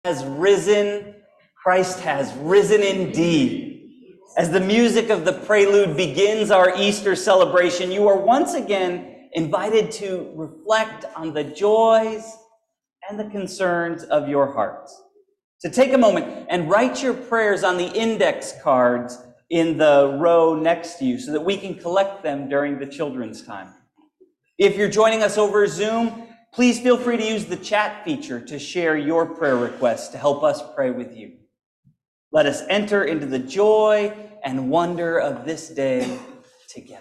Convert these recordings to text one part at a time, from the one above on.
has risen, Christ has risen indeed. As the music of the prelude begins our Easter celebration, you are once again invited to reflect on the joys and the concerns of your hearts. To take a moment and write your prayers on the index cards in the row next to you so that we can collect them during the children's time. If you're joining us over Zoom, please feel free to use the chat feature to share your prayer requests to help us pray with you. Let us enter into the joy and wonder of this day together.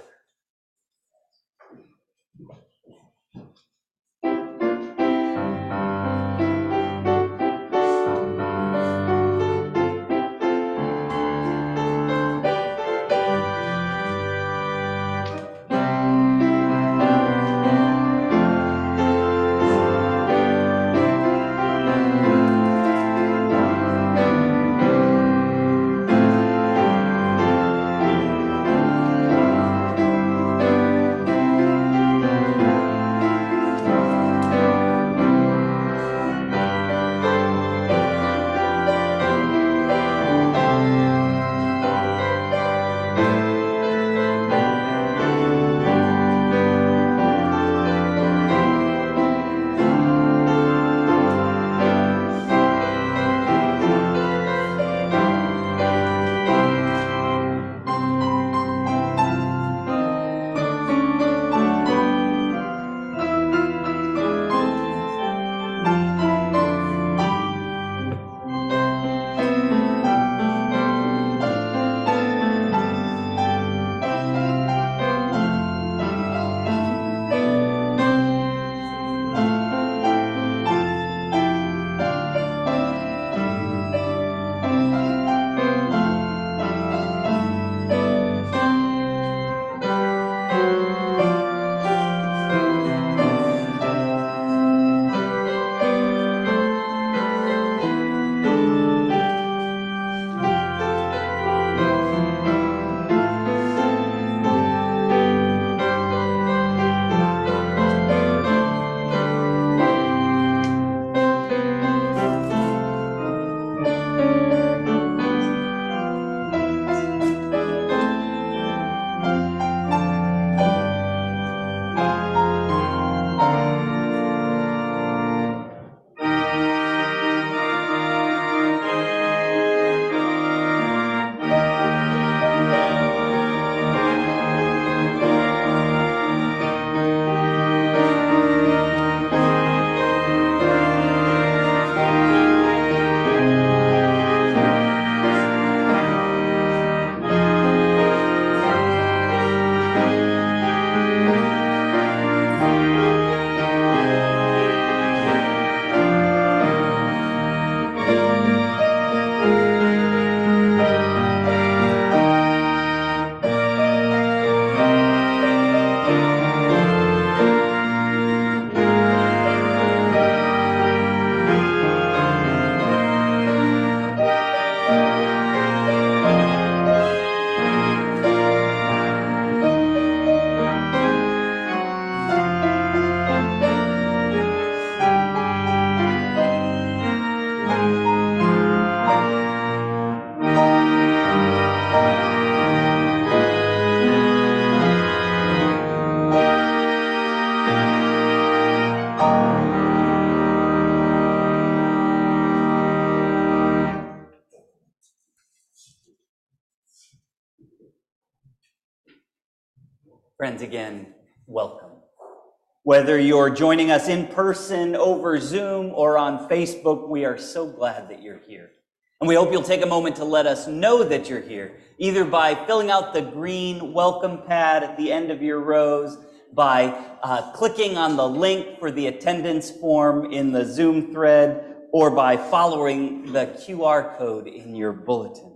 Friends, again, welcome. Whether you're joining us in person over Zoom or on Facebook, we are so glad that you're here. And we hope you'll take a moment to let us know that you're here, either by filling out the green welcome pad at the end of your rows, by clicking on the link for the attendance form in the Zoom thread, or by following the QR code in your bulletins.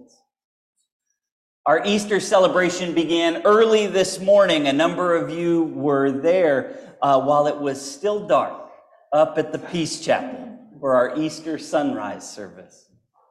Our Easter celebration began early this morning. A number of you were there while it was still dark up at the Peace Chapel for our Easter sunrise service.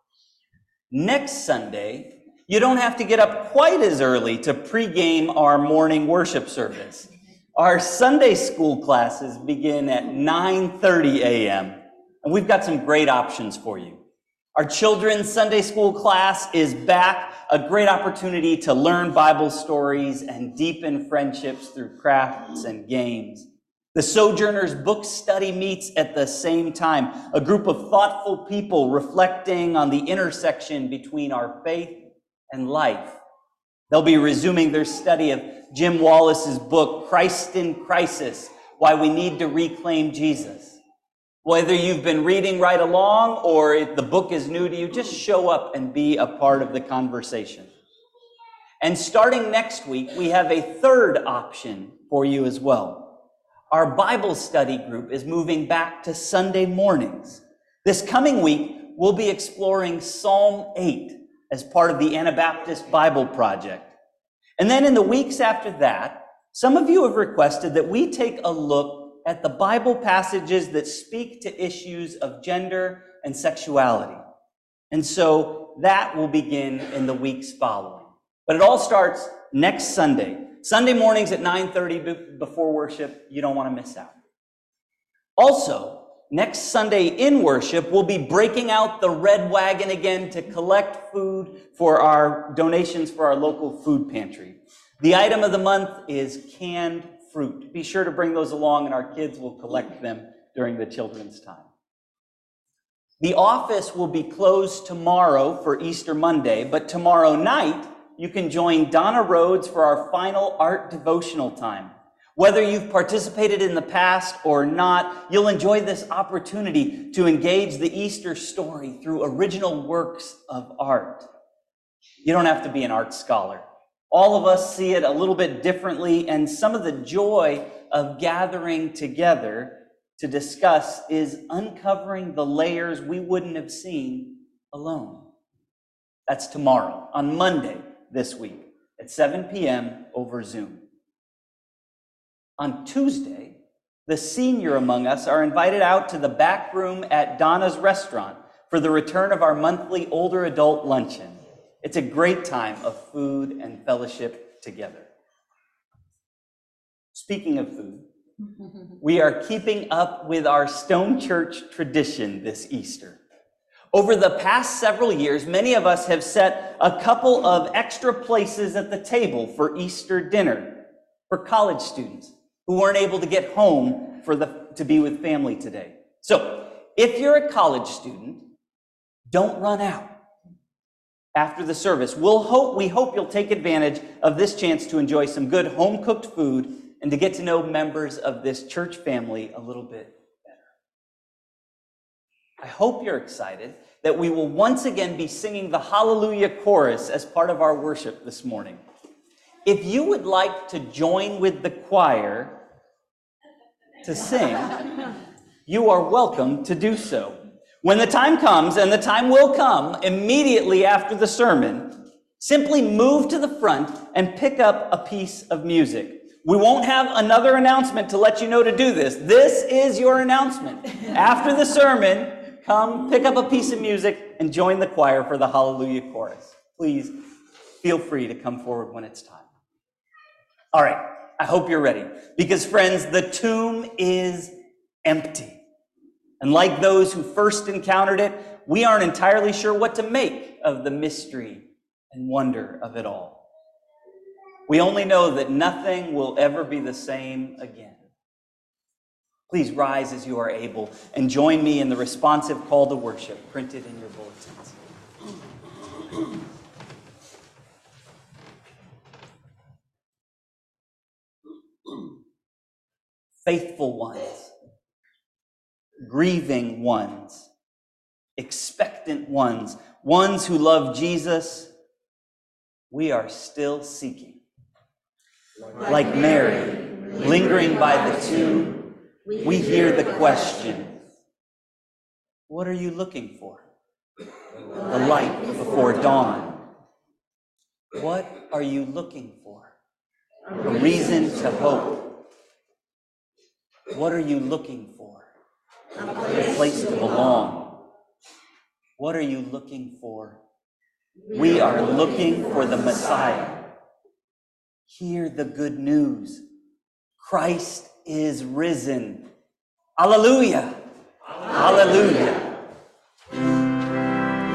Next Sunday, you don't have to get up quite as early to pregame our morning worship service. Our Sunday school classes begin at 9:30 a.m., and we've got some great options for you. Our children's Sunday school class is back, a great opportunity to learn Bible stories and deepen friendships through crafts and games. The Sojourners book study meets at the same time, a group of thoughtful people reflecting on the intersection between our faith and life. They'll be resuming their study of Jim Wallace's book, Christ in Crisis, Why We Need to Reclaim Jesus. Whether you've been reading right along or if the book is new to you, just show up and be a part of the conversation. And starting next week, we have a third option for you as well. Our Bible study group is moving back to Sunday mornings. This coming week, we'll be exploring Psalm 8 as part of the Anabaptist Bible Project. And then in the weeks after that, some of you have requested that we take a look at the Bible passages that speak to issues of gender and sexuality. And so that will begin in the weeks following. But it all starts next Sunday. Sunday mornings at 9:30 before worship. You don't want to miss out. Also, next Sunday in worship, we'll be breaking out the red wagon again to collect food for our donations for our local food pantry. The item of the month is canned fruit. Be sure to bring those along, and our kids will collect them during the children's time. The office will be closed tomorrow for Easter Monday, but tomorrow night, you can join Donna Rhodes for our final art devotional time. Whether you've participated in the past or not, you'll enjoy this opportunity to engage the Easter story through original works of art. You don't have to be an art scholar. All of us see it a little bit differently, and some of the joy of gathering together to discuss is uncovering the layers we wouldn't have seen alone. That's tomorrow, on Monday this week, at 7 p.m. over Zoom. On Tuesday, the senior among us are invited out to the back room at Donna's Restaurant for the return of our monthly older adult luncheon. It's a great time of food and fellowship together. Speaking of food, we are keeping up with our Stone Church tradition this Easter. Over the past several years, many of us have set a couple of extra places at the table for Easter dinner for college students who weren't able to get home to be with family today. So if you're a college student, don't run out. After the service, we hope you'll take advantage of this chance to enjoy some good home-cooked food and to get to know members of this church family a little bit better. I hope you're excited that we will once again be singing the Hallelujah chorus as part of our worship this morning. If you would like to join with the choir to sing, you are welcome to do so. When the time comes, and the time will come immediately after the sermon, simply move to the front and pick up a piece of music. We won't have another announcement to let you know to do this. This is your announcement. After the sermon, come pick up a piece of music and join the choir for the Hallelujah chorus. Please feel free to come forward when it's time. All right, I hope you're ready, because friends, the tomb is empty. And like those who first encountered it, we aren't entirely sure what to make of the mystery and wonder of it all. We only know that nothing will ever be the same again. Please rise as you are able and join me in the responsive call to worship printed in your bulletins. Faithful ones, grieving ones, expectant ones, ones who love Jesus, we are still seeking. Like Mary, lingering by the tomb, we hear the question, what are you looking for? The light before dawn. What are you looking for? A reason to hope. What are you looking for? A place to belong. What are you looking for? We are looking for the Messiah. Hear the good news. Christ is risen. Hallelujah! Hallelujah!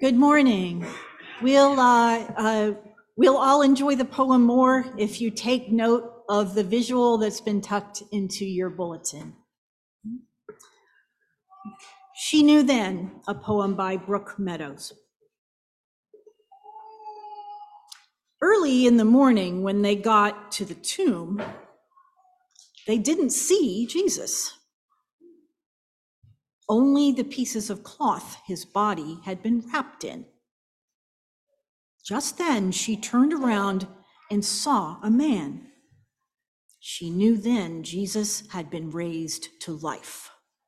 Good morning. We'll all enjoy the poem more if you take note of the visual that's been tucked into your bulletin. She Knew Then, a poem by Brooke Meadows. Early in the morning, when they got to the tomb, they didn't see Jesus. Only the pieces of cloth his body had been wrapped in. Just then, she turned around and saw a man. She knew then Jesus had been raised to life.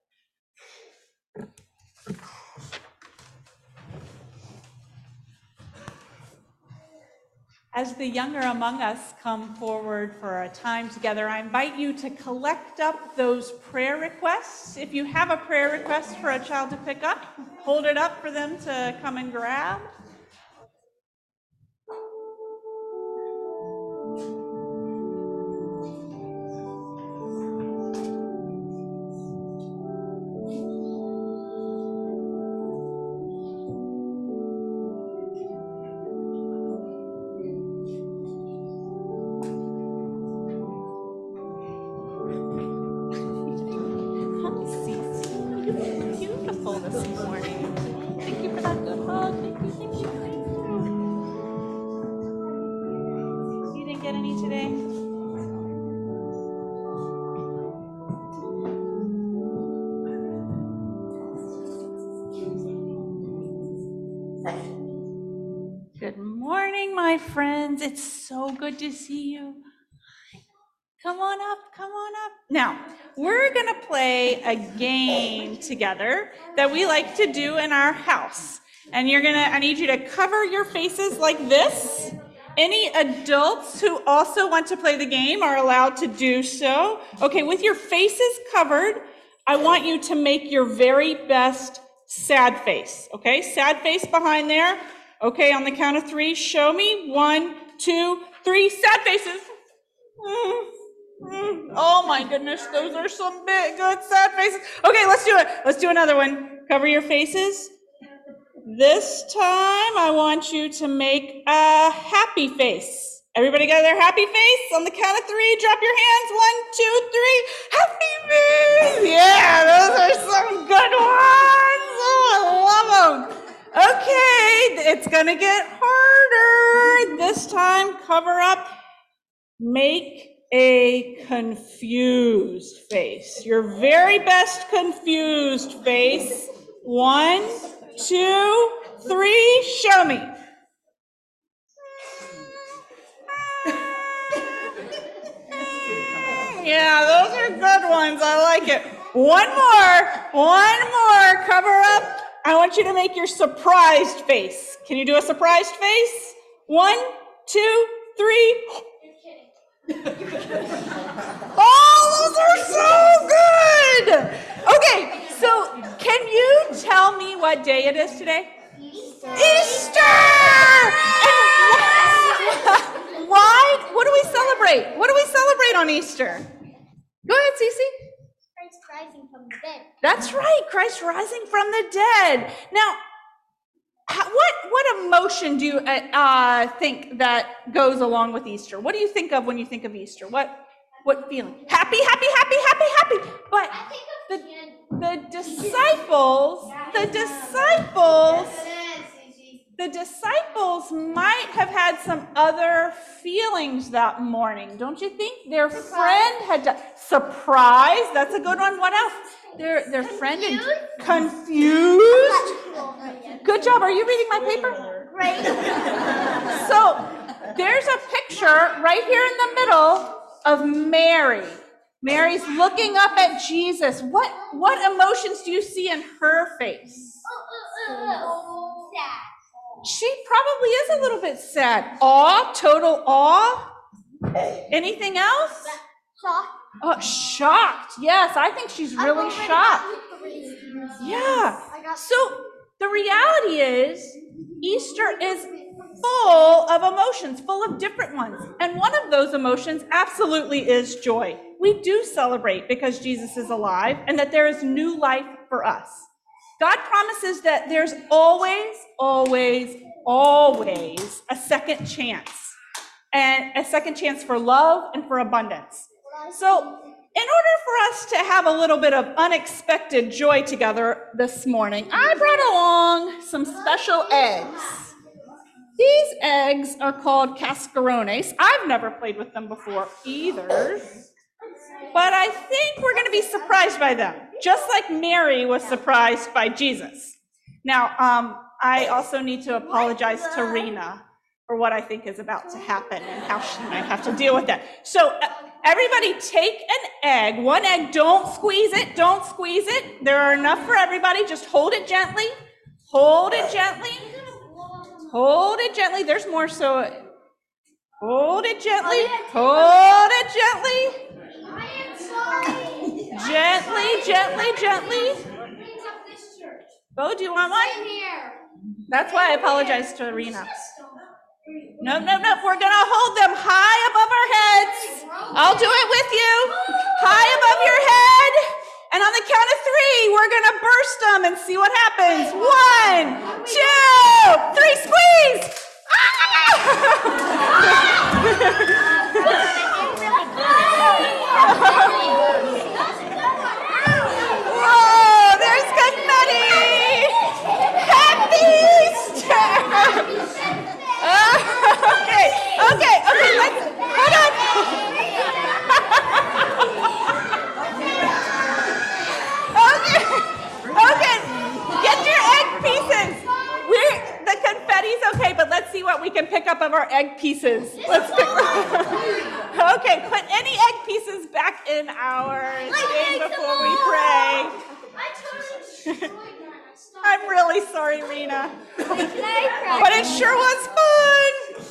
As the younger among us come forward for a time together, I invite you to collect up those prayer requests. If you have a prayer request for a child to pick up, hold it up for them to come and grab. Beautiful this morning. Thank you for that good hug. Thank you. You didn't get any today? Good morning, my friends. It's so good to see you. Come on up, come on up. Now, we're gonna play a game together that we like to do in our house. And I need you to cover your faces like this. Any adults who also want to play the game are allowed to do so. Okay, with your faces covered, I want you to make your very best sad face. Okay, sad face behind there. Okay, on the count of 3, show me. 1, 2, 3, sad faces. Oh my goodness, those are some big, good, sad faces. Okay, let's do it. Let's do another one. Cover your faces. This time, I want you to make a happy face. Everybody got their happy face? On the count of 3, drop your hands. 1, 2, 3. Happy face! Yeah, those are some good ones. Oh, I love them. Okay, it's gonna get harder. This time, cover up. Make a confused face. Your very best confused face. 1, 2, 3, show me. Yeah, those are good ones. I like it. One more. Cover up. I want you to make your surprised face. Can you do a surprised face? 1, 2, 3. Oh, those are so good! Okay, so can you tell me what day it is today? Easter! And why? What do we celebrate? What do we celebrate on Easter? Go ahead, Cece. Christ rising from the dead. That's right, Christ rising from the dead. Now, what emotion do you think that goes along with Easter? What do you think of when you think of Easter? What feeling? Happy. But the disciples might have had some other feelings that morning, don't you think? Their friend had died. Surprise, that's a good one. What else? Their friend confused. Good job. Are you reading my paper? Great. So there's a picture right here in the middle of Mary. Mary's looking up at Jesus. What emotions do you see in her face? Sad. She probably is a little bit sad. Awe, total awe. Anything else? Shocked. Oh, shocked. Yes, I think she's really shocked. Yeah. So the reality is Easter is full of emotions, full of different ones. And one of those emotions absolutely is joy. We do celebrate because Jesus is alive and that there is new life for us. God promises that there's always, always, always a second chance, and a second chance for love and for abundance. So in order for us to have a little bit of unexpected joy together this morning, I brought along some special eggs. These eggs are called cascarones. I've never played with them before either, but I think we're going to be surprised by them, just like Mary was surprised by Jesus. Now, I also need to apologize to Rena for what I think is about to happen and how she might have to deal with that. So everybody take an egg, one egg, don't squeeze it, don't squeeze it. There are enough for everybody, just hold it gently, hold it gently, hold it gently. There's more, so hold it gently, hold it gently. I am sorry. Gently, gently, gently. Bo, do you want one? Here. That's why I apologize to Rena. No, no, no, we're gonna hold them high above our heads. I'll do it with you. High above your head. And on the count of 3, we're gonna burst them and see what happens. 1, 2, 3, squeeze! Whoa, there's confetti! Happy Easter! Okay, let's, hold on. Okay, get your egg pieces. The confetti's okay, but let's see what we can pick up of our egg pieces. Let's pick Okay, put any egg pieces back in our thing before we pray. I'm really sorry, Rena. But it sure was fun.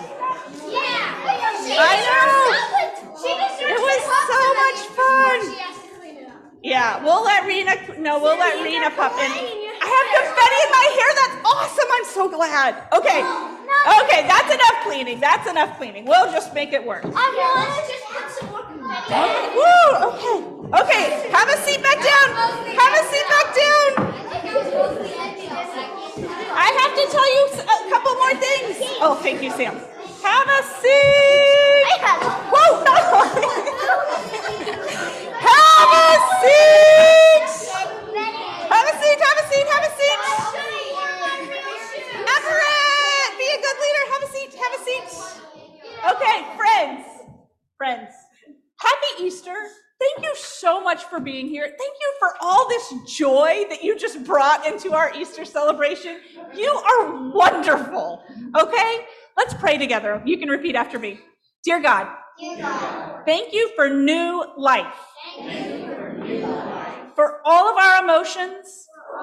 I know. It was so much fun. Yeah, we'll let Rena pop in. I have confetti in my hair. That's awesome. I'm so glad. Okay, that's enough cleaning. That's enough cleaning. We'll just make it work. I want to just put some more confetti. Woo, okay. Have a seat back down. Have a seat back down. I have to tell you a couple more things. Oh, thank you, Sam. Have a seat. Whoa, no. Have a seat. Have a seat, have a seat, have a seat. Everett, be a good leader. Have a seat, have a seat. Okay, friends, happy Easter. Thank you so much for being here. Thank you for all this joy that you just brought into our Easter celebration. You are wonderful, okay? Let's pray together. You can repeat after me. Dear God, thank you for new life. For all of our emotions,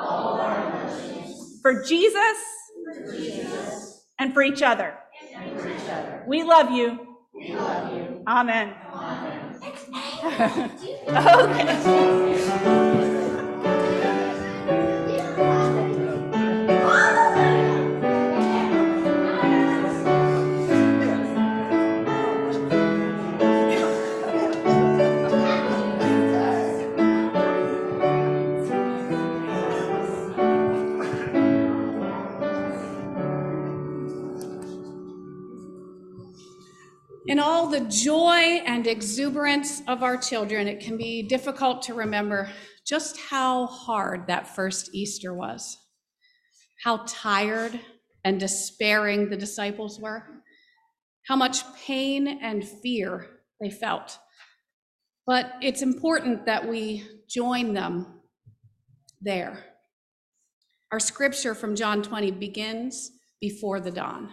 for Jesus, and for each other. We love you. Amen. Okay. In all the joy and exuberance of our children, it can be difficult to remember just how hard that first Easter was, how tired and despairing the disciples were, how much pain and fear they felt. But it's important that we join them there. Our scripture from John 20 begins before the dawn.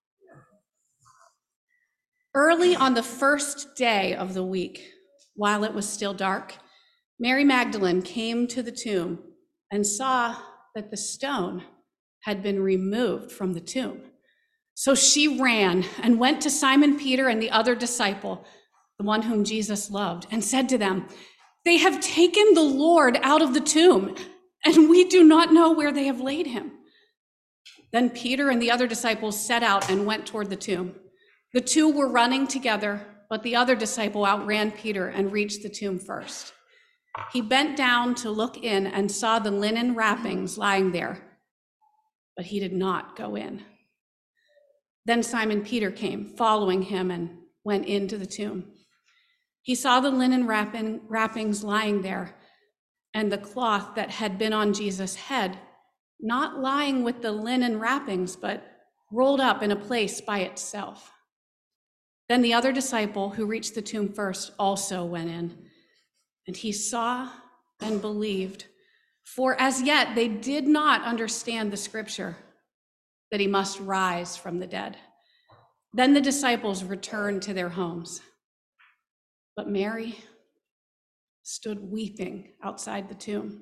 Early on the first day of the week, while it was still dark, Mary Magdalene came to the tomb and saw that the stone had been removed from the tomb. So she ran and went to Simon Peter and the other disciple, the one whom Jesus loved, and said to them, "They have taken the Lord out of the tomb, and we do not know where they have laid him." Then Peter and the other disciples set out and went toward the tomb. The two were running together, but the other disciple outran Peter and reached the tomb first. He bent down to look in and saw the linen wrappings lying there, but he did not go in. Then Simon Peter came, following him, and went into the tomb. He saw the linen wrappings lying there, and the cloth that had been on Jesus' head, not lying with the linen wrappings, but rolled up in a place by itself. Then the other disciple who reached the tomb first also went in, and he saw and believed, for as yet they did not understand the scripture that he must rise from the dead. Then the disciples returned to their homes. But Mary stood weeping outside the tomb.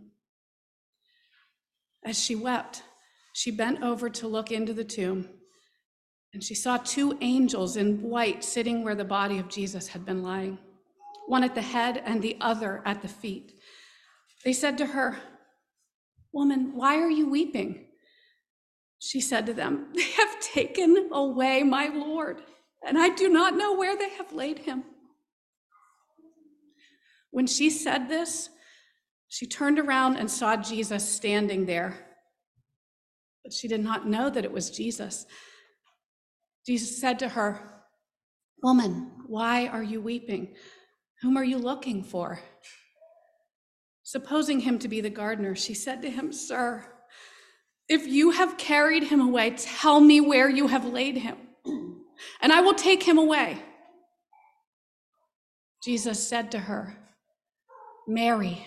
As she wept, she bent over to look into the tomb, and she saw two angels in white sitting where the body of Jesus had been lying, one at the head and the other at the feet. They said to her, "Woman, why are you weeping?" She said to them, "They have taken away my Lord, and I do not know where they have laid him." When she said this, she turned around and saw Jesus standing there, but she did not know that it was Jesus. Jesus said to her, "Woman, why are you weeping? Whom are you looking for?" Supposing him to be the gardener, she said to him, "Sir, if you have carried him away, tell me where you have laid him, and I will take him away." Jesus said to her, "Mary."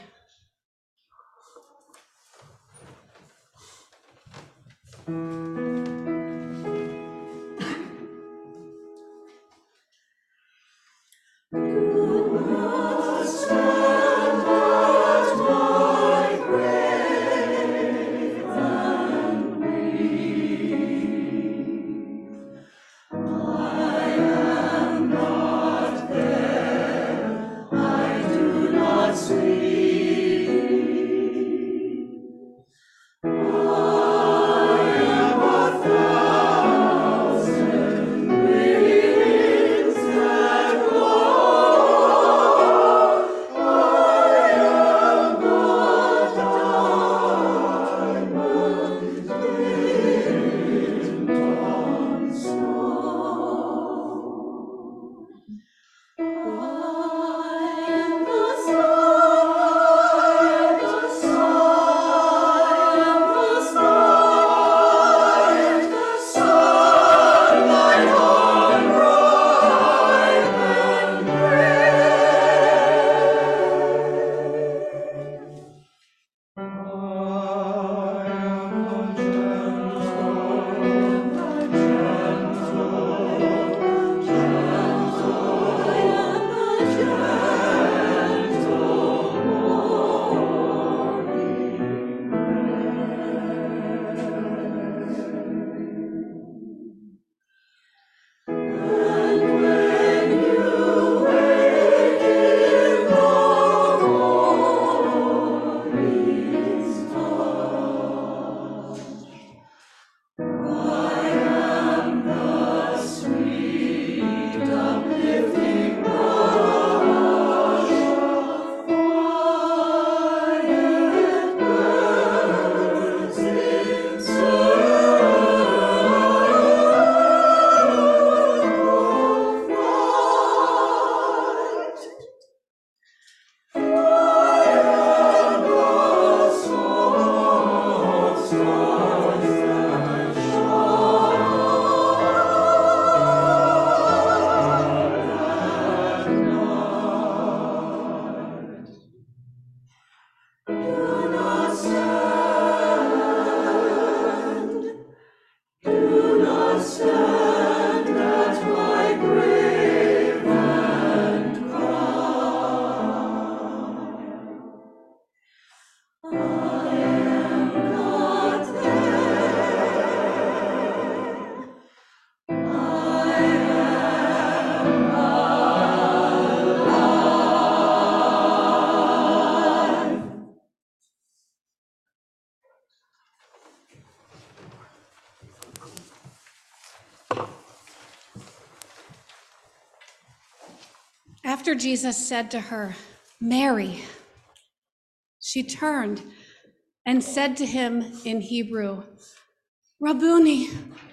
After Jesus said to her, "Mary," She turned and said to him in Hebrew, Rabboni,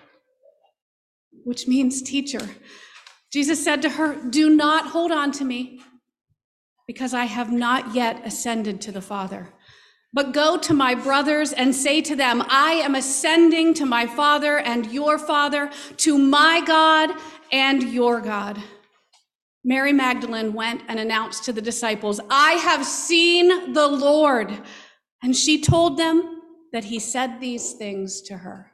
which means teacher. Jesus said to her, do not hold on to me, because I have not yet ascended to the Father. But go to my brothers and say to them, I am ascending to my Father and your Father, to my God and your God. Mary Magdalene went and announced to the disciples, I have seen the Lord. And she told them that he said these things to her.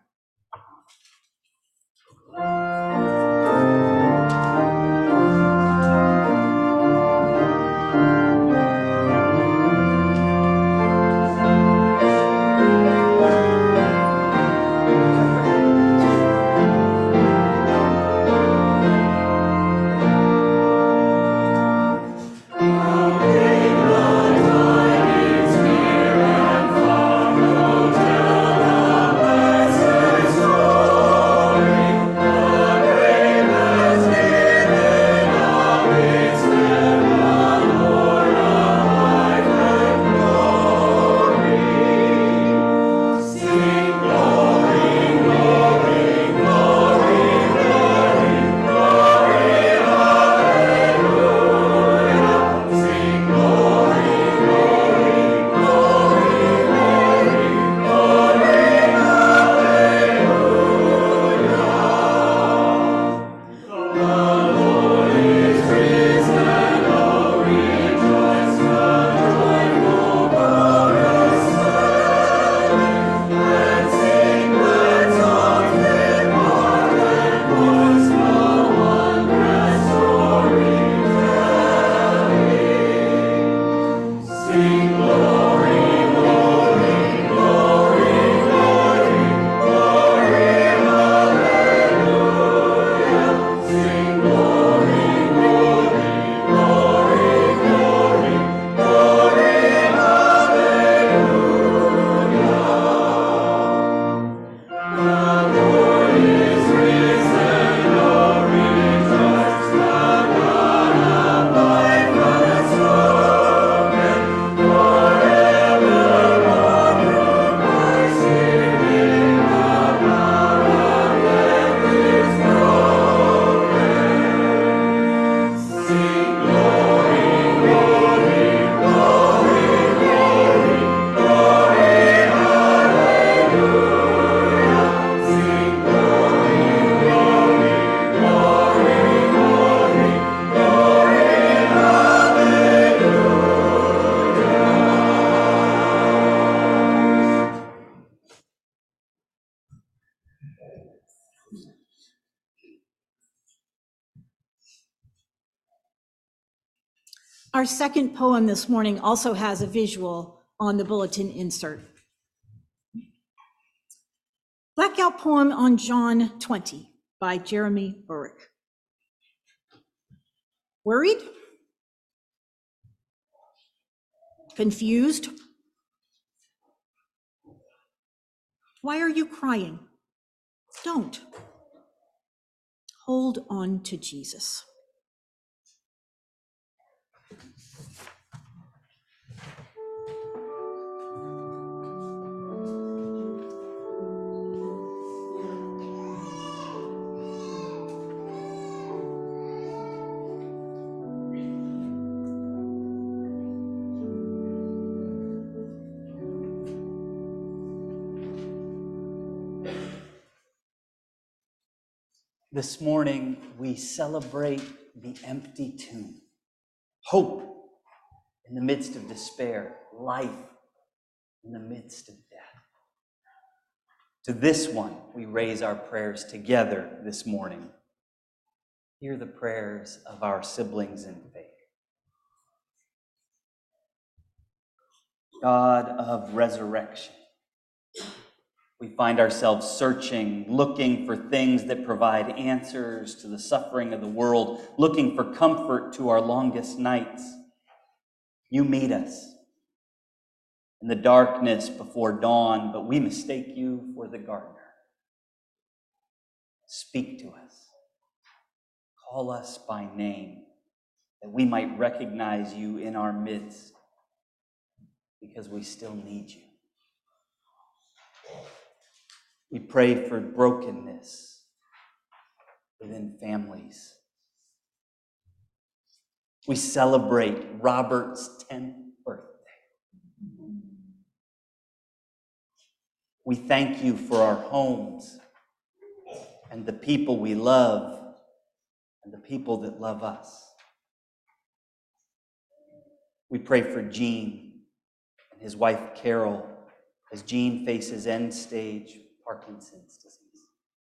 Our second poem this morning also has a visual on the bulletin insert. Blackout poem on John 20 by Jeremy Burrick. Worried? Confused? Why are you crying? Don't. Hold on to Jesus. This morning, we celebrate the empty tomb, hope in the midst of despair, life in the midst of death. To this one, we raise our prayers together this morning. Hear the prayers of our siblings in faith. God of resurrection, we find ourselves searching, looking for things that provide answers to the suffering of the world, looking for comfort to our longest nights. You meet us in the darkness before dawn, but we mistake you for the gardener. Speak to us. Call us by name, that we might recognize you in our midst. because we still need you. We pray for brokenness within families. We celebrate Robert's 10th birthday. We thank you for our homes and the people we love and the people that love us. We pray for Gene and his wife Carol as Gene faces end-stage Parkinson's disease.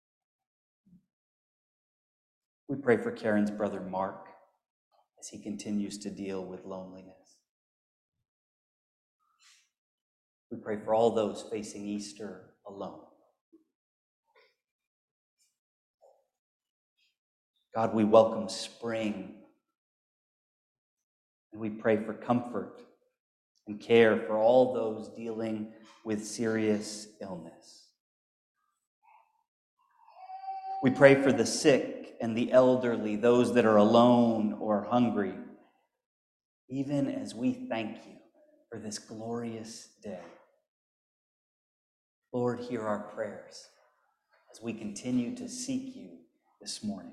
We pray for Karen's brother Mark as he continues to deal with loneliness. We pray for all those facing Easter alone. God, we welcome spring, and we pray for comfort and care for all those dealing with serious illness. We pray for the sick and the elderly, those that are alone or hungry, even as we thank you for this glorious day. Lord, hear our prayers as we continue to seek you this morning.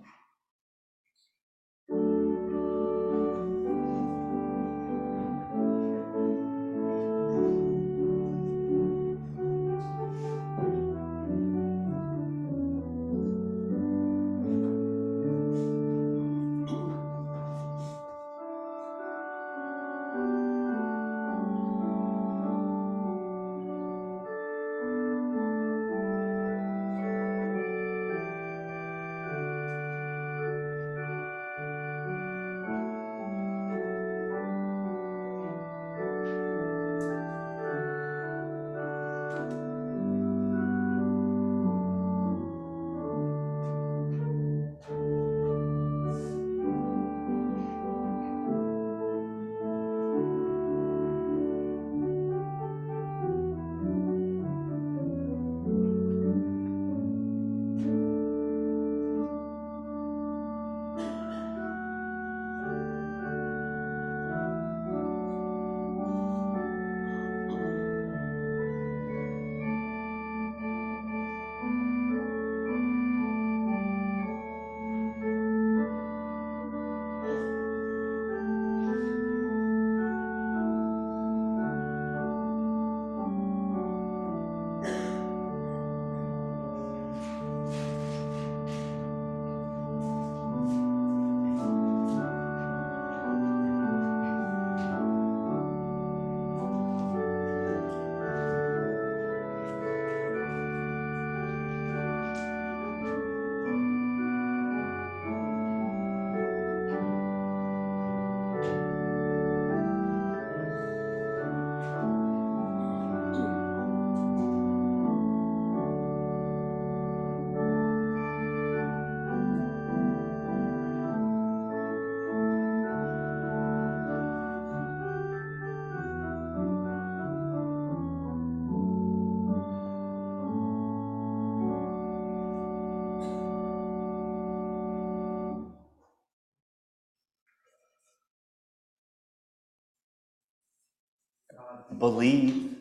Believe.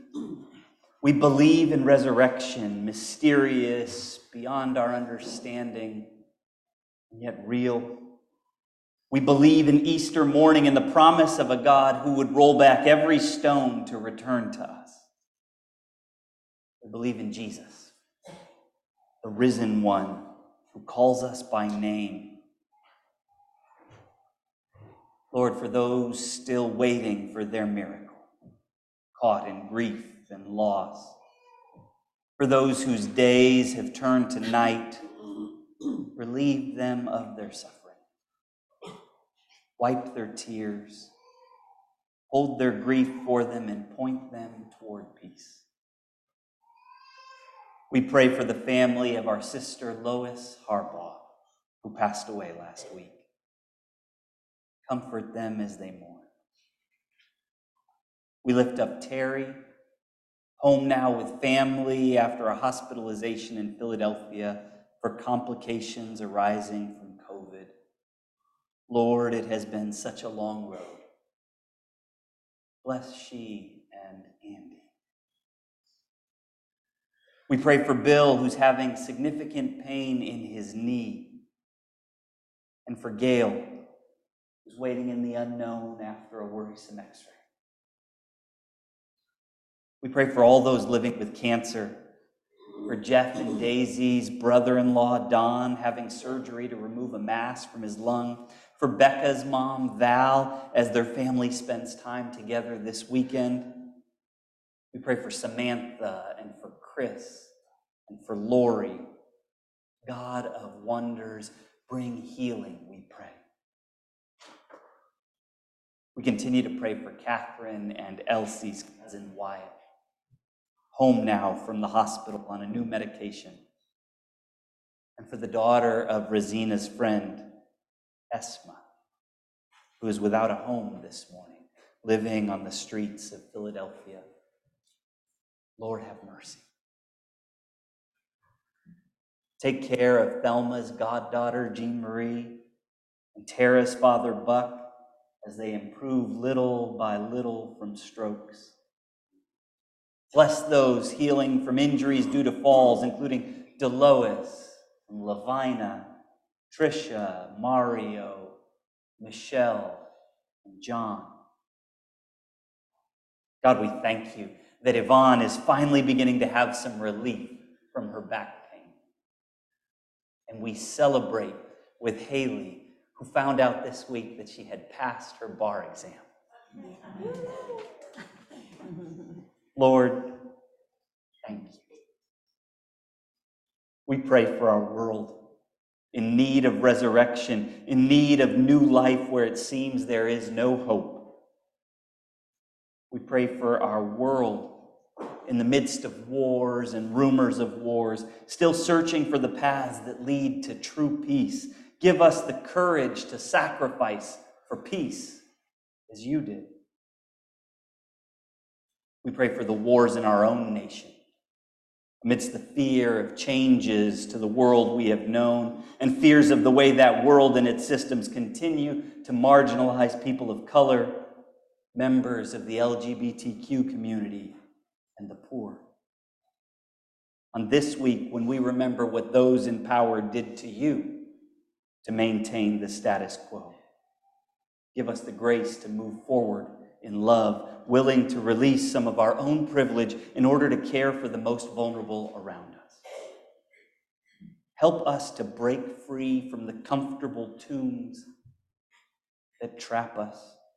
We believe in resurrection, mysterious, beyond our understanding, and yet real. We believe in Easter morning and the promise of a God who would roll back every stone to return to us. We believe in Jesus, the risen one who calls us by name. Lord, for those still waiting for their miracle, caught in grief and loss, for those whose days have turned to night, relieve them of their suffering. Wipe their tears, hold their grief for them, and point them toward peace. We pray for the family of our sister Lois Harbaugh, who passed away last week. Comfort them as they mourn. We lift up Terry, home now with family after a hospitalization in Philadelphia for complications arising from COVID. Lord, it has been such a long road. Bless she and We pray for Bill, who's having significant pain in his knee, and for Gail, who's waiting in the unknown after a worrisome x-ray. We pray for all those living with cancer, for Jeff and Daisy's brother-in-law, Don, having surgery to remove a mass from his lung, for Becca's mom, Val, as their family spends time together this weekend. We pray for Samantha and for Chris and for Lori. God of wonders, bring healing, we pray. We continue to pray for Catherine and Elsie's cousin Wyatt, home now from the hospital on a new medication, and for the daughter of Rosina's friend, Esma, who is without a home this morning, living on the streets of Philadelphia. Lord, have mercy. Take care of Thelma's goddaughter, Jean Marie, and Tara's father, Buck, as they improve little by little from strokes. Bless those healing from injuries due to falls, including Delois, and Lavina, Trisha, Mario, Michelle, and John. God, we thank you that Yvonne is finally beginning to have some relief from her back pain. And we celebrate with Haley, who found out this week that she had passed her bar exam. Lord, thank you. We pray for our world in need of resurrection, in need of new life where it seems there is no hope. We pray for our world in the midst of wars and rumors of wars, still searching for the paths that lead to true peace. Give us the courage to sacrifice for peace as you did. We pray for the wars in our own nation, amidst the fear of changes to the world we have known and fears of the way that world and its systems continue to marginalize people of color, members of the LGBTQ community, and the poor. On this week, when we remember what those in power did to you to maintain the status quo, give us the grace to move forward in love, willing to release some of our own privilege in order to care for the most vulnerable around us. Help us to break free from the comfortable tombs that trap us.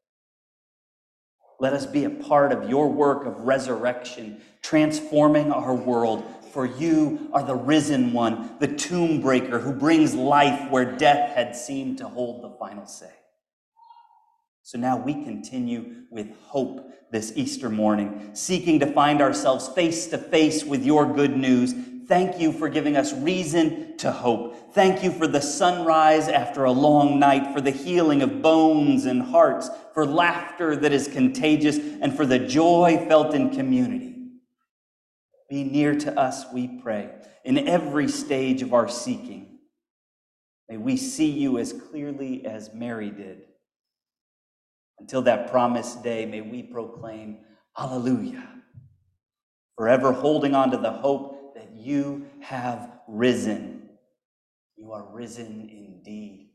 Let us be a part of your work of resurrection, transforming our world. For you are the risen one, the tomb breaker who brings life where death had seemed to hold the final say. So now we continue with hope this Easter morning, seeking to find ourselves face to face with your good news. Thank you for giving us reason to hope. Thank you for the sunrise after a long night, for the healing of bones and hearts, for laughter that is contagious, and for the joy felt in community. Be near to us, we pray, in every stage of our seeking. May we see you as clearly as Mary did. Until that promised day, may we proclaim, Alleluia, forever holding on to the hope that you have risen. You are risen indeed.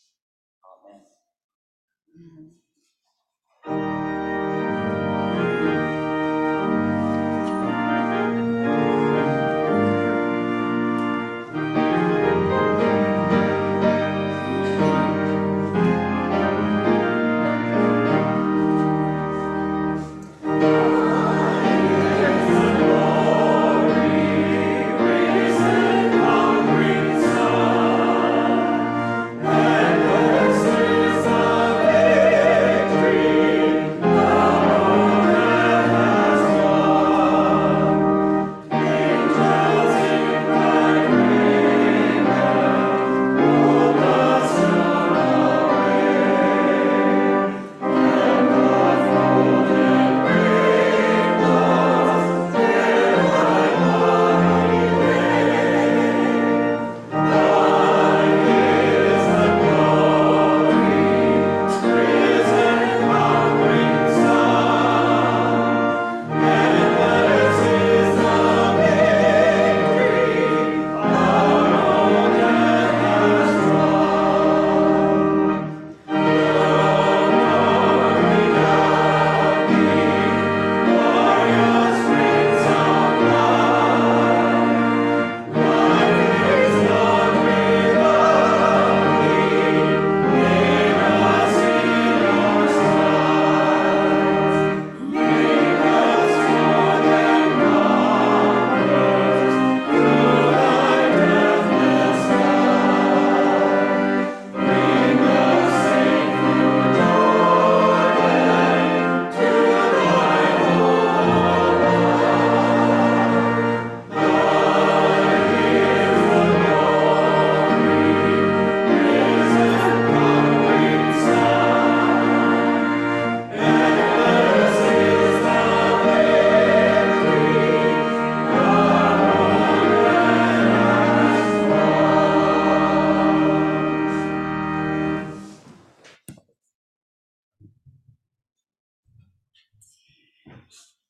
Amen.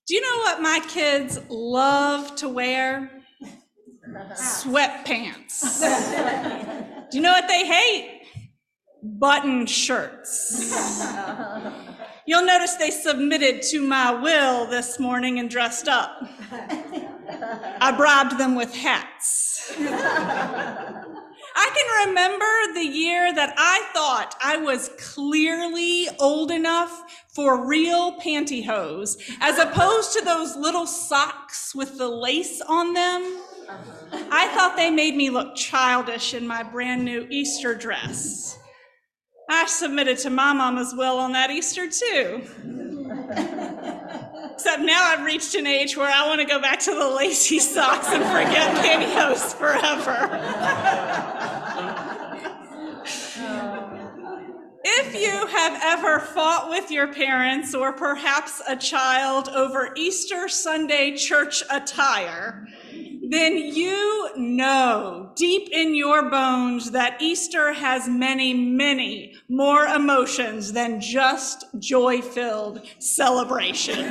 Do you know what my kids love to wear? Sweatpants. Do you know what they hate? Button shirts. You'll notice they submitted to my will this morning and dressed up. I bribed them with hats. I can remember the year that I thought I was clearly old enough for real pantyhose, as opposed to those little socks with the lace on them. I thought they made me look childish in my brand new Easter dress. I submitted to my mama's will on that Easter too. Except now I've reached an age where I want to go back to the lacy socks and forget pantyhose forever. If you have ever fought with your parents or perhaps a child over Easter Sunday church attire, then you know deep in your bones that Easter has many, many more emotions than just joy-filled celebration.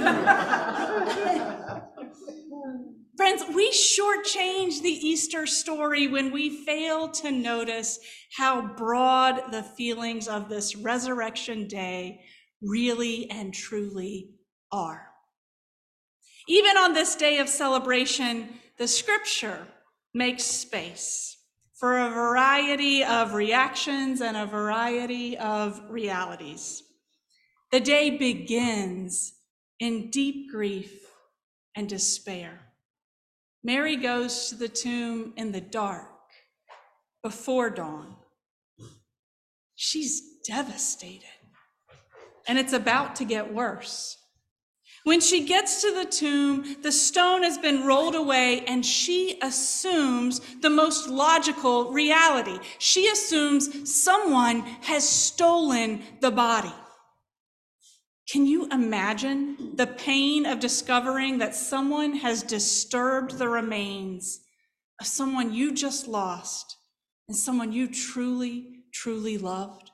Friends, we shortchange the Easter story when we fail to notice how broad the feelings of this resurrection day really and truly are. Even on this day of celebration, the scripture makes space for a variety of reactions and a variety of realities. The day begins in deep grief and despair. Mary goes to the tomb in the dark, before dawn. She's devastated, and it's about to get worse. When she gets to the tomb, the stone has been rolled away, and she assumes the most logical reality. She assumes someone has stolen the body. Can you imagine the pain of discovering that someone has disturbed the remains of someone you just lost and someone you truly, truly loved?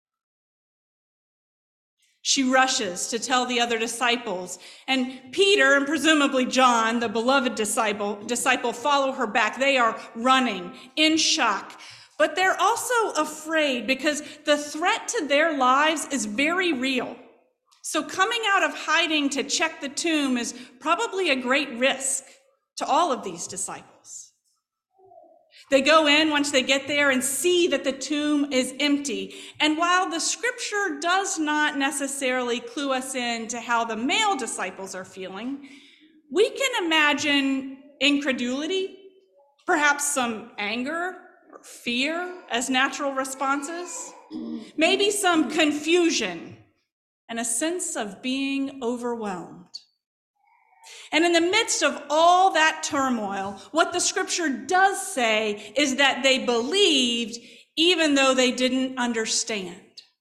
She rushes to tell the other disciples, and Peter and presumably John, the beloved disciple, follow her back. They are running in shock, but they're also afraid because the threat to their lives is very real. So coming out of hiding to check the tomb is probably a great risk to all of these disciples. They go in once they get there and see that the tomb is empty. And while the scripture does not necessarily clue us in to how the male disciples are feeling, we can imagine incredulity, perhaps some anger or fear as natural responses, maybe some confusion and a sense of being overwhelmed. And in the midst of all that turmoil, what the scripture does say is that they believed even though they didn't understand.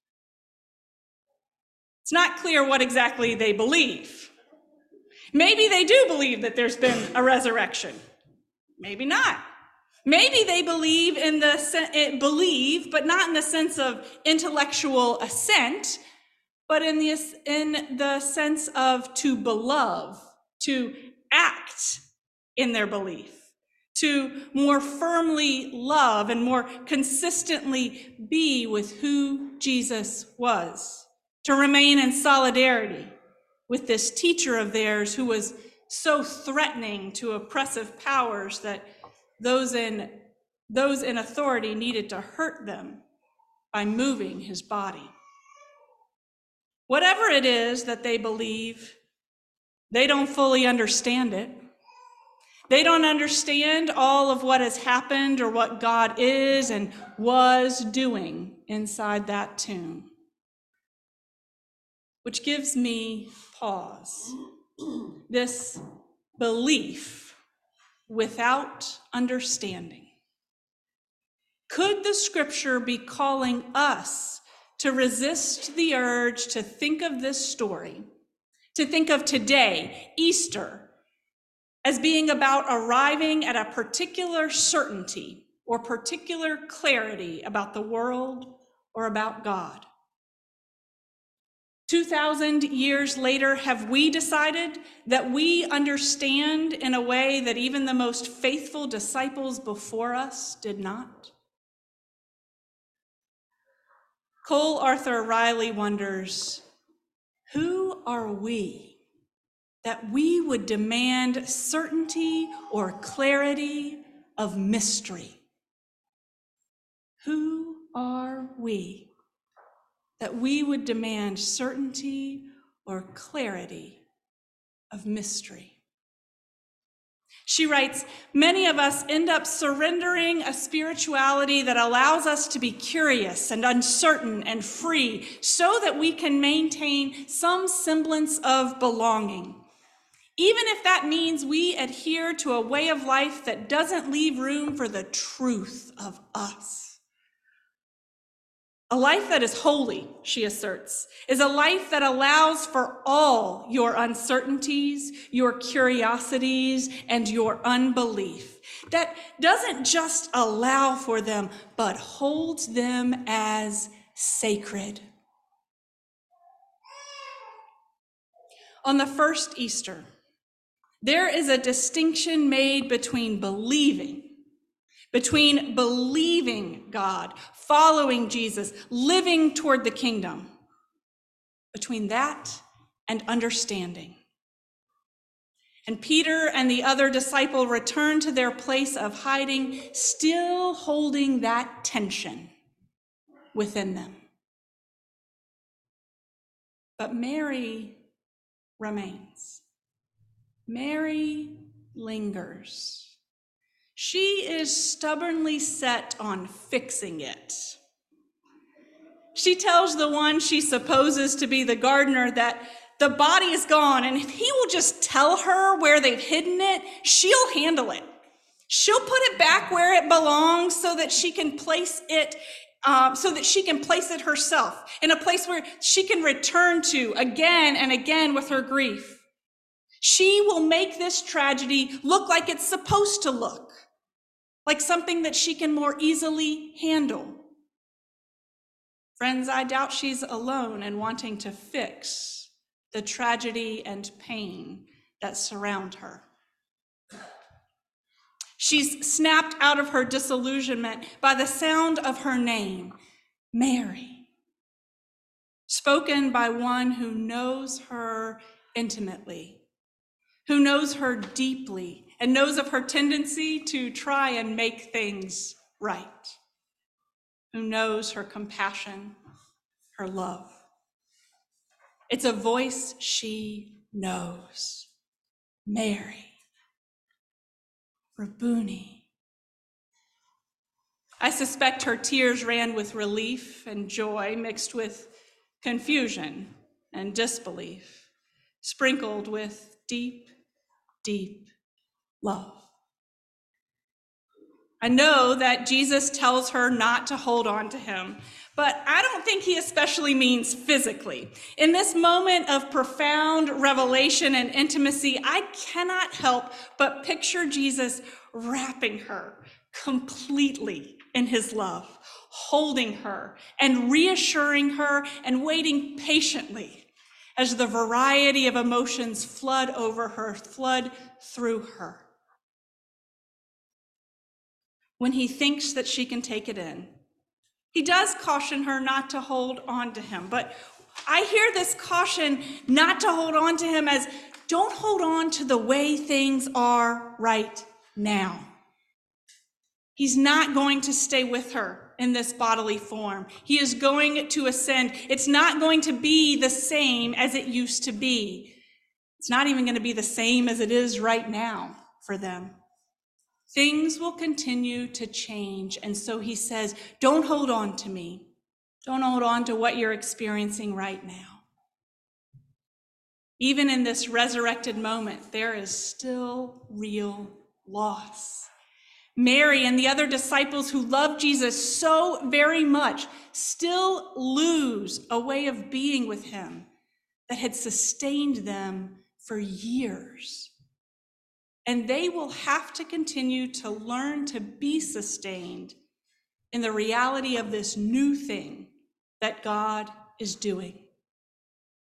It's not clear what exactly they believe. Maybe they do believe that there's been a resurrection. Maybe not. Maybe they believe but not in the sense of intellectual assent, but in the sense of to beloved, to act in their belief, to more firmly love and more consistently be with who Jesus was, to remain in solidarity with this teacher of theirs who was so threatening to oppressive powers that those in authority needed to hurt them by moving his body. Whatever it is that they believe, they don't fully understand it. They don't understand all of what has happened or what God is and was doing inside that tomb. Which gives me pause. This belief without understanding. Could the scripture be calling us to resist the urge to think of this story, to think of today, Easter, as being about arriving at a particular certainty or particular clarity about the world or about God? 2,000 years later, have we decided that we understand in a way that even the most faithful disciples before us did not? Cole Arthur Riley wonders, who are we that we would demand certainty or clarity of mystery? Who are we that we would demand certainty or clarity of mystery? She writes, many of us end up surrendering a spirituality that allows us to be curious and uncertain and free so that we can maintain some semblance of belonging. Even if that means we adhere to a way of life that doesn't leave room for the truth of us. A life that is holy, she asserts, is a life that allows for all your uncertainties, your curiosities, and your unbelief. That doesn't just allow for them, but holds them as sacred. On the first Easter, there is a distinction made between believing God, following Jesus, living toward the kingdom, between that and understanding. And Peter and the other disciple return to their place of hiding, still holding that tension within them. But Mary remains. Mary lingers. She is stubbornly set on fixing it. She tells the one she supposes to be the gardener that the body is gone, and if he will just tell her where they've hidden it, she'll handle it. She'll put it back where it belongs so that she can place it herself in a place where she can return to again and again with her grief. She will make this tragedy look like it's supposed to look, like something that she can more easily handle. Friends, I doubt she's alone in wanting to fix the tragedy and pain that surround her. She's snapped out of her disillusionment by the sound of her name, Mary, spoken by one who knows her intimately, who knows her deeply, and knows of her tendency to try and make things right, who knows her compassion, her love. It's a voice she knows, Mary, Rabboni. I suspect her tears ran with relief and joy mixed with confusion and disbelief, sprinkled with deep, deep love. I know that Jesus tells her not to hold on to him, but I don't think he especially means physically. In this moment of profound revelation and intimacy, I cannot help but picture Jesus wrapping her completely in his love, holding her and reassuring her and waiting patiently as the variety of emotions flood over her, flood through her. When he thinks that she can take it in, he does caution her not to hold on to him. But I hear this caution not to hold on to him as, don't hold on to the way things are right now. He's not going to stay with her in this bodily form. He is going to ascend. It's not going to be the same as it used to be. It's not even going to be the same as it is right now for them. Things will continue to change. And so he says, don't hold on to me. Don't hold on to what you're experiencing right now. Even in this resurrected moment, there is still real loss. Mary and the other disciples who love Jesus so very much still lose a way of being with him that had sustained them for years. And they will have to continue to learn to be sustained in the reality of this new thing that God is doing.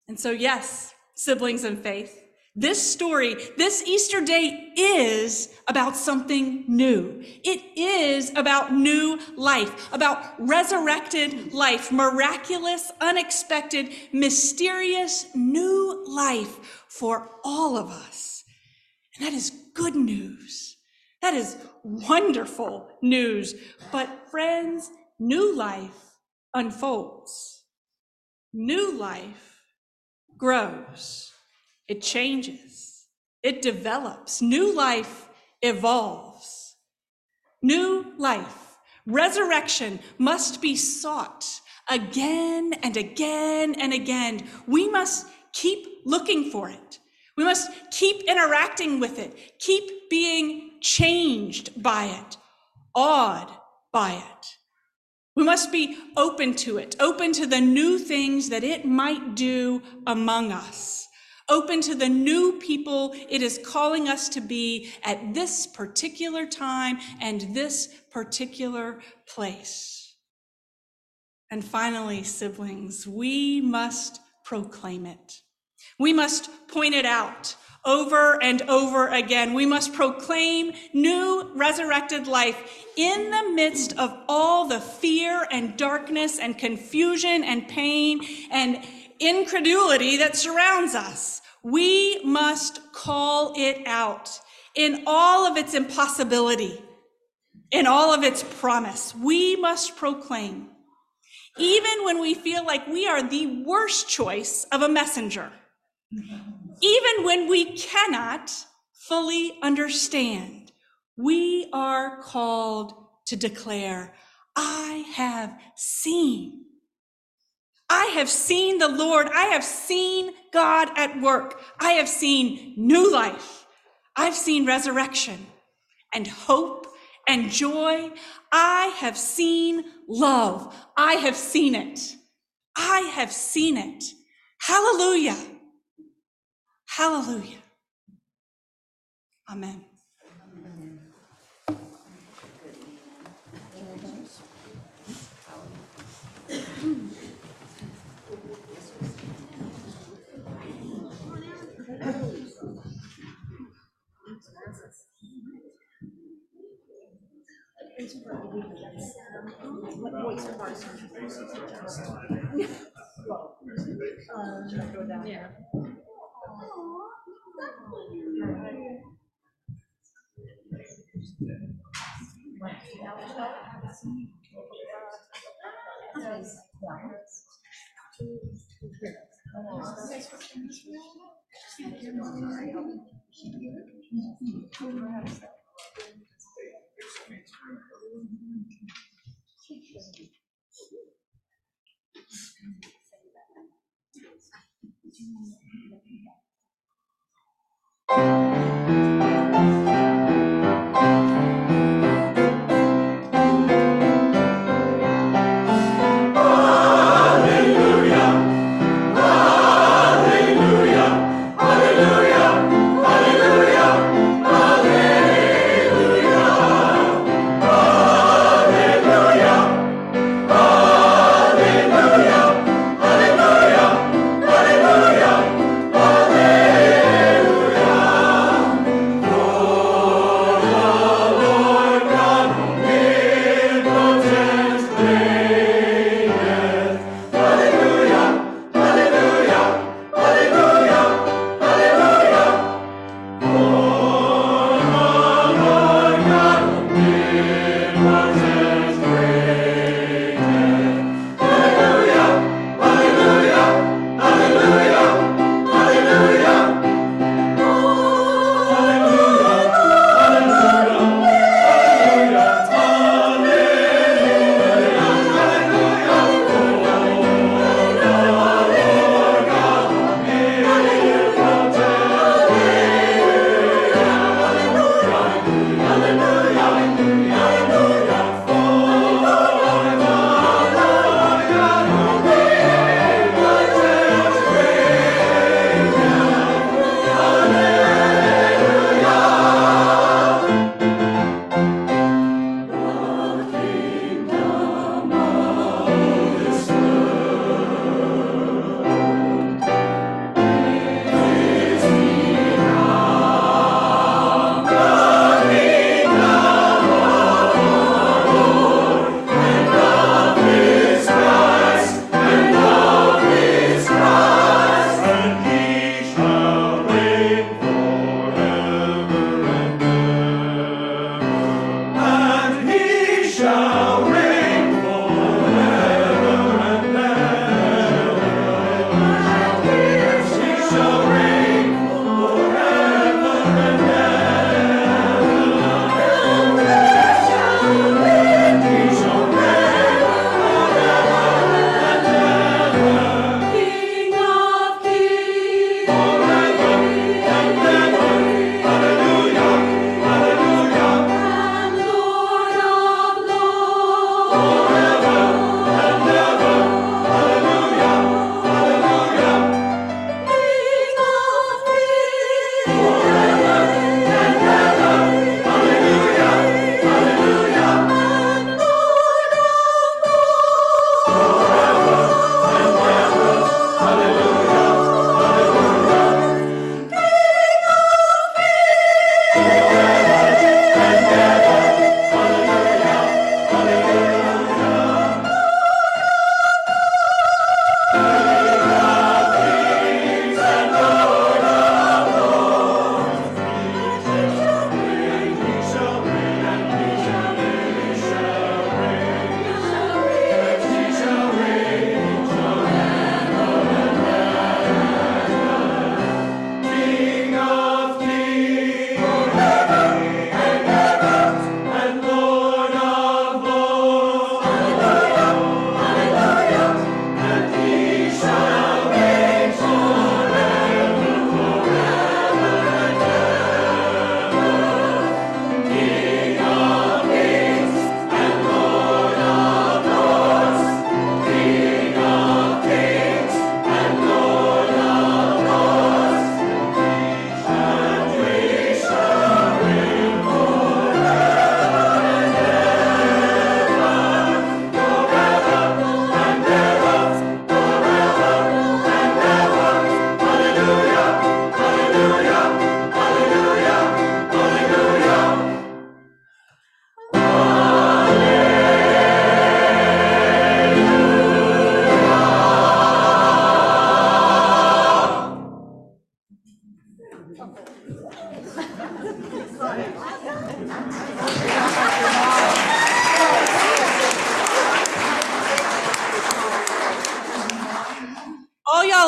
And so, yes, siblings in faith, this story, this Easter day is about something new. It is about new life, about resurrected life, miraculous, unexpected, mysterious new life for all of us. And that is good news. That is wonderful news. But friends, new life unfolds. New life grows. It changes. It develops. New life evolves. New life, resurrection must be sought again and again and again. We must keep looking for it. We must keep interacting with it, keep being changed by it, awed by it. We must be open to it, open to the new things that it might do among us, open to the new people it is calling us to be at this particular time and this particular place. And finally, siblings, we must proclaim it. We must point it out over and over again. We must proclaim new resurrected life in the midst of all the fear and darkness and confusion and pain and incredulity that surrounds us. We must call it out in all of its impossibility, in all of its promise. We must proclaim, even when we feel like we are the worst choice of a messenger. Even when we cannot fully understand, we are called to declare, I have seen. I have seen the Lord. I have seen God at work. I have seen new life. I've seen resurrection and hope and joy. I have seen love. I have seen it. I have seen it. Hallelujah. Hallelujah. Amen.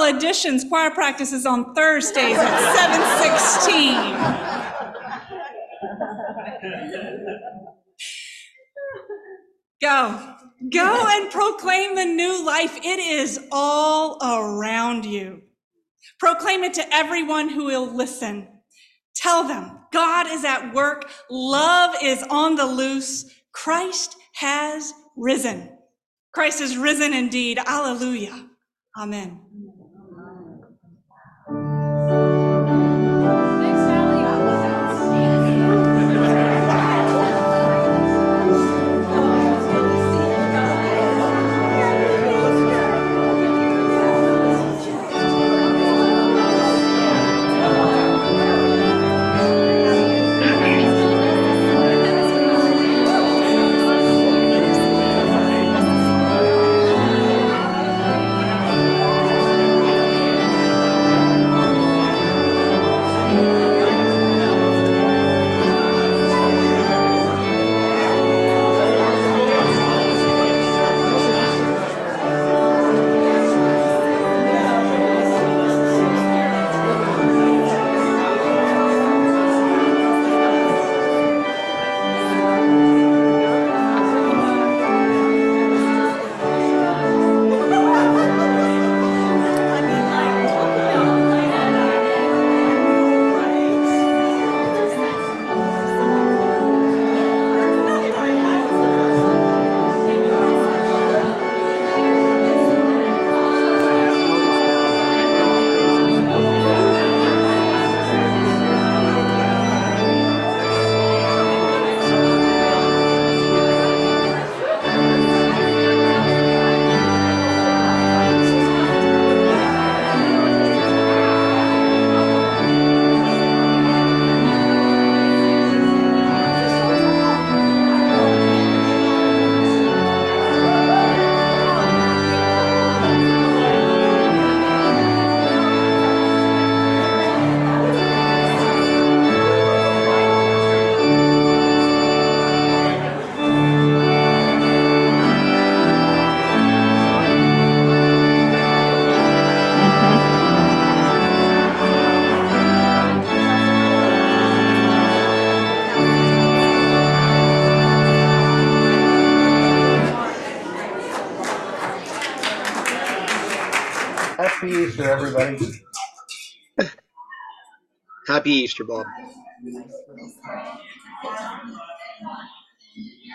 Well, additions, choir practice is on Thursdays at 7:16. Go and proclaim the new life. It is all around you. Proclaim it to everyone who will listen. Tell them God is at work. Love is on the loose. Christ has risen. Christ is risen indeed. Alleluia. Amen. Happy Easter, everybody. Happy Easter, Bob.